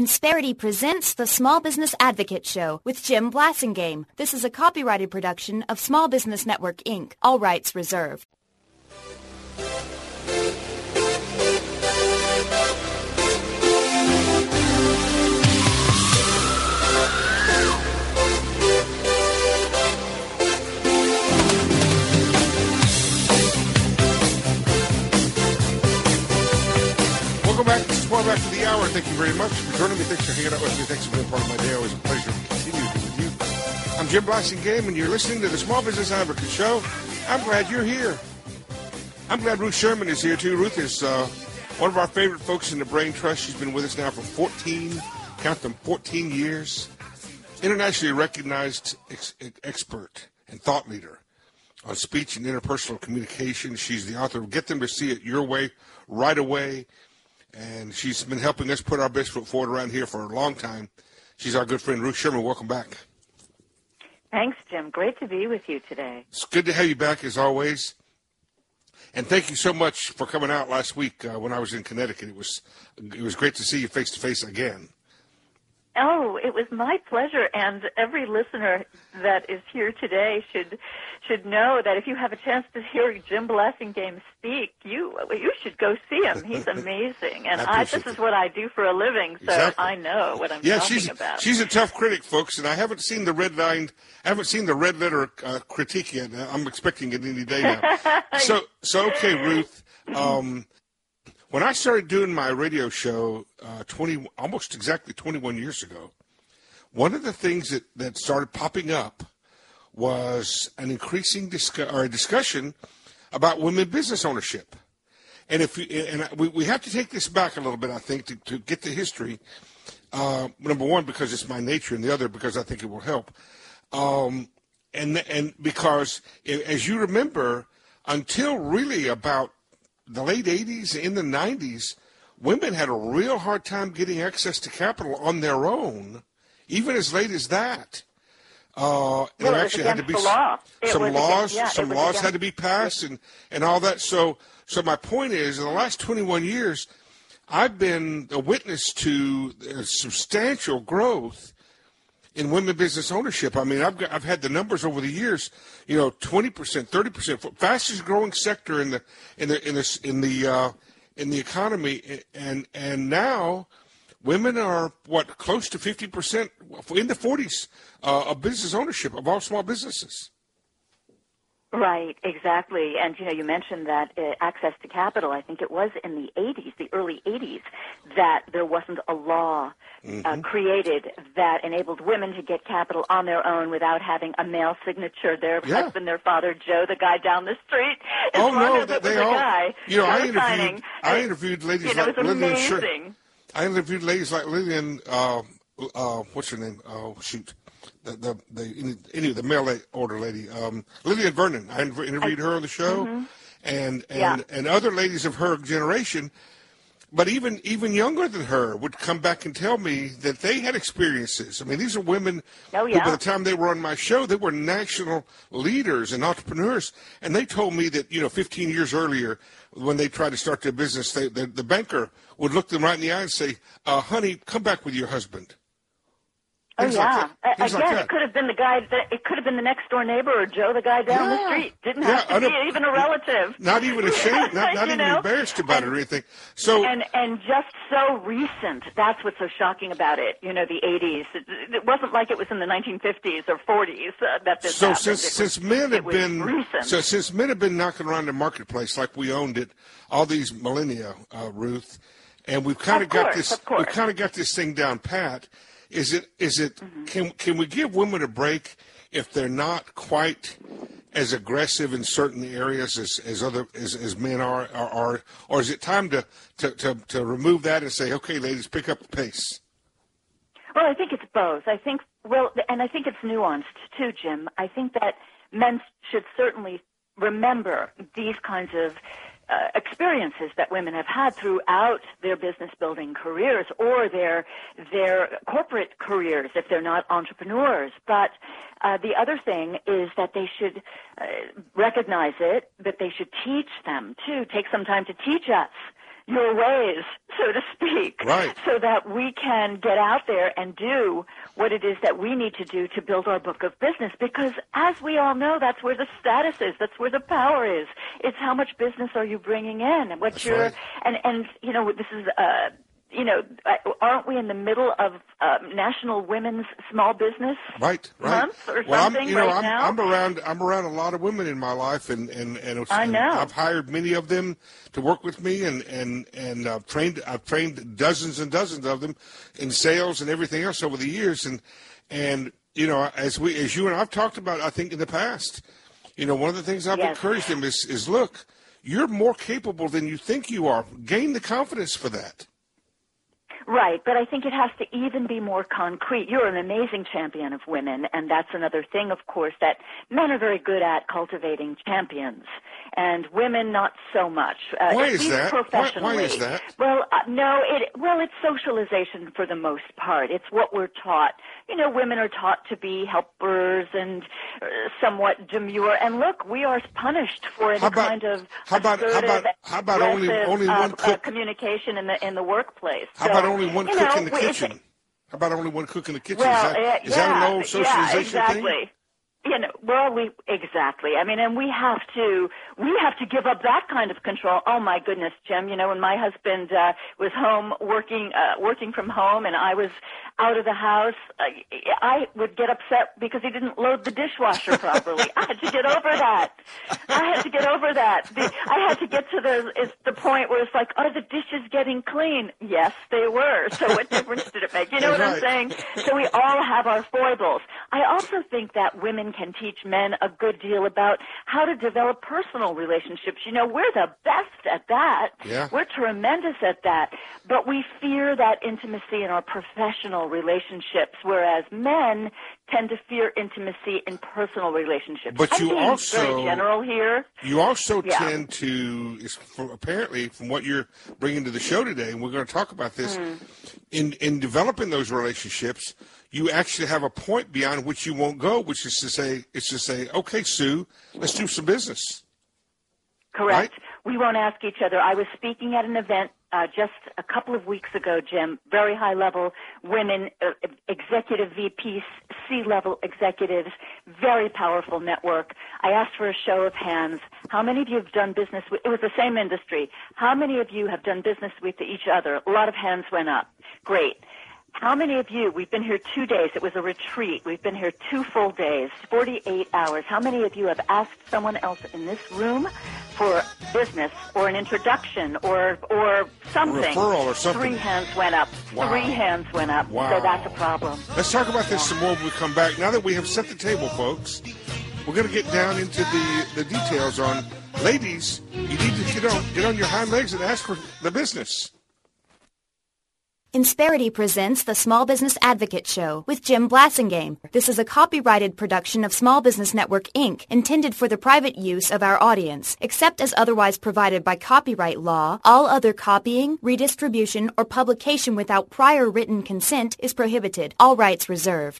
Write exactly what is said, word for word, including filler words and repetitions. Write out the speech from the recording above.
Insperity presents the Small Business Advocate Show with Jim Blasingame. This is a copyrighted production of Small Business Network, Incorporated. All rights reserved. Welcome back. This is Welcome Back to the Hour. Thank you very much for joining me. Thanks for hanging out with me. Thanks for being part of my day. Always a pleasure to continue with you. I'm Jim Blasingame, and you're listening to the Small Business Advocate Show. I'm glad you're here. I'm glad Ruth Sherman is here, too. Ruth is uh, one of our favorite folks in the Brain Trust. She's been with us now for fourteen, count them, fourteen years. Internationally recognized ex- expert and thought leader on speech and interpersonal communication. She's the author of Get Them to See It Your Way, Right Away. And she's been helping us put our best foot forward around here for a long time. She's our good friend, Ruth Sherman. Welcome back. Thanks, Jim. Great to be with you today. It's good to have you back, as always. And thank you so much for coming out last week uh, when I was in Connecticut. It was it was great to see you face-to-face again. Oh, it was my pleasure, and every listener that is here today should should know that if you have a chance to hear Jim Blasingame speak, you you should go see him. He's amazing, and I, I this is what I do for a living, so exactly. I know what I'm yeah, talking she's, about. She's a tough critic, folks, and I haven't seen the red line. I haven't seen the red letter uh, critique yet. I'm expecting it any day now. so, so okay, Ruth. Um, When I started doing my radio show uh, twenty, almost exactly twenty-one years ago, one of the things that, that started popping up was an increasing discu- or a discussion about women business ownership. And if you, and we, we have to take this back a little bit, I think, to, to get the history. Uh, number one, because it's my nature, and the other because I think it will help. Um, and and because, as you remember, until really about the late eighties, in the nineties, women had a real hard time getting access to capital on their own, even as late as that. Uh, there well, actually had to be law. some laws. Against, yeah, some laws against, had to be passed, and, and all that. So, so my point is, in the last twenty-one years, I've been a witness to substantial growth in women business ownership. I mean, I've got, I've had the numbers over the years. You know, twenty percent, thirty percent, fastest growing sector in the in the in the in the uh, in the economy, and and now women are what close to fifty percent in the forties uh, of business ownership of all small businesses. Right, exactly. And, you know, you mentioned that uh, access to capital, I think it was in the eighties, the early eighties, that there wasn't a law mm-hmm. uh, created that enabled women to get capital on their own without having a male signature. Their yeah. husband, their father, Joe, the guy down the street. As oh, long no, as it they was all, a guy, you know, I interviewed, signing, I interviewed ladies you know, like it was Lillian amazing. Sher- I interviewed ladies like Lillian, uh, uh, what's her name? Oh, shoot. The, the, the, any, the mail order lady, um, Lillian Vernon. I interviewed her on the show, mm-hmm. and and, yeah. and other ladies of her generation, but even even younger than her would come back and tell me that they had experiences. I mean, these are women oh, yeah. who, by the time they were on my show, they were national leaders and entrepreneurs, and they told me that, you know, fifteen years earlier, when they tried to start their business, they, the, the banker would look them right in the eye and say, uh, honey, come back with your husband. Oh, Things yeah. like Again, like it could have been the guy, that, it could have been the next door neighbor or Joe, the guy down yeah. the street. Didn't yeah, have to be even a relative. Not even ashamed, not, not even know? embarrassed about and, it or anything. So, and, and just so recent. That's what's so shocking about it. You know, the eighties. It, it wasn't like it was in the nineteen fifties or forties uh, that this so happened. since it since was, men have been recent. so since men have been knocking around the marketplace like we owned it all these millennia, uh, Ruth, and we've kind of got course, this of we've kind of got this thing down pat. Is it is it mm-hmm. can can we give women a break if they're not quite as aggressive in certain areas as, as other as, as men are, are are or is it time to, to, to, to remove that and say, okay, ladies, pick up the pace? Well, I think it's both. I think well, and I think it's nuanced too, Jim. I think that men should certainly remember these kinds of Uh, experiences that women have had throughout their business building careers or their their corporate careers if they're not entrepreneurs. But uh, the other thing is that they should uh, recognize it, that they should teach them too, take some time to teach us your ways, so to speak, right. so that we can get out there and do what it is that we need to do to build our book of business. Because as we all know, that's where the status is. That's where the power is. It's how much business are you bringing in, and what that's you're, right. and, and, you know, this is, uh, you know, aren't we in the middle of uh, National Women's Small Business right, right. Month or well, something I'm, you know, right I'm, now? I'm around. I'm around a lot of women in my life, and and and, it's, I know. and I've hired many of them to work with me, and and and I've trained. I've trained dozens and dozens of them in sales and everything else over the years, and and you know, as we, as you and I've talked about, I think in the past, you know, one of the things I've yes. encouraged them is is look, you're more capable than you think you are. Gain the confidence for that. Right, but I think it has to even be more concrete. You're an amazing champion of women, and that's another thing, of course, that men are very good at cultivating champions, and women not so much. Uh, why at is least that? Professionally. Why, why is that? Well, uh, no, it well, it's socialization for the most part. It's what we're taught. You know, women are taught to be helpers and uh, somewhat demure. And look, we are punished for any about, kind of how about, how about, how about only only uh, one cook? Uh, communication in the in the workplace. How so, about only one you cook know, in the kitchen? How about only one cook in the kitchen? Well, is that, uh, is yeah, that an old socialization yeah, exactly. thing? You know, well, we exactly. I mean, and we have to we have to give up that kind of control. Oh my goodness, Jim. You know, when my husband uh, was home working uh, working from home, and I was out of the house, uh, I would get upset because he didn't load the dishwasher properly. I had to get over that. I had to get over that. The, I had to get to the it's the point where it's like, are the dishes getting clean? Yes, they were. So what difference did it make? You know what right. I'm saying? So we all have our foibles. I also think that women can teach men a good deal about how to develop personal relationships. You know, we're the best at that. Yeah. We're tremendous at that. But we fear that intimacy in our professional relationships, whereas men tend to fear intimacy in personal relationships. But I'm you being also very general here. You also yeah. tend to, from, apparently, from what you're bringing to the show today, and we're going to talk about this, mm. in in developing those relationships, you actually have a point beyond which you won't go, which is to say, it's to say, okay, Sue, let's do some business. Correct. Right? We won't ask each other. I was speaking at an event uh, just a couple of weeks ago, Jim, very high-level women, uh, executive V Ps, C-level executives, very powerful network. I asked for a show of hands. How many of you have done business with, it was the same industry. How many of you have done business with each other? A lot of hands went up. Great. How many of you, we've been here two days, it was a retreat, we've been here two full days, forty-eight hours. How many of you have asked someone else in this room for business or an introduction or or something? A referral or something. Three hands went up. Wow. Three hands went up. Wow. So that's a problem. Let's talk about this some more when we come back. Now that we have set the table, folks, we're going to get down into the, the details on, ladies, you need to get on, get on your hind legs and ask for the business. Insperity presents the Small Business Advocate Show with Jim Blasingame. This is a copyrighted production of Small Business Network, Incorporated, intended for the private use of our audience. Except as otherwise provided by copyright law, all other copying, redistribution, or publication without prior written consent is prohibited. All rights reserved.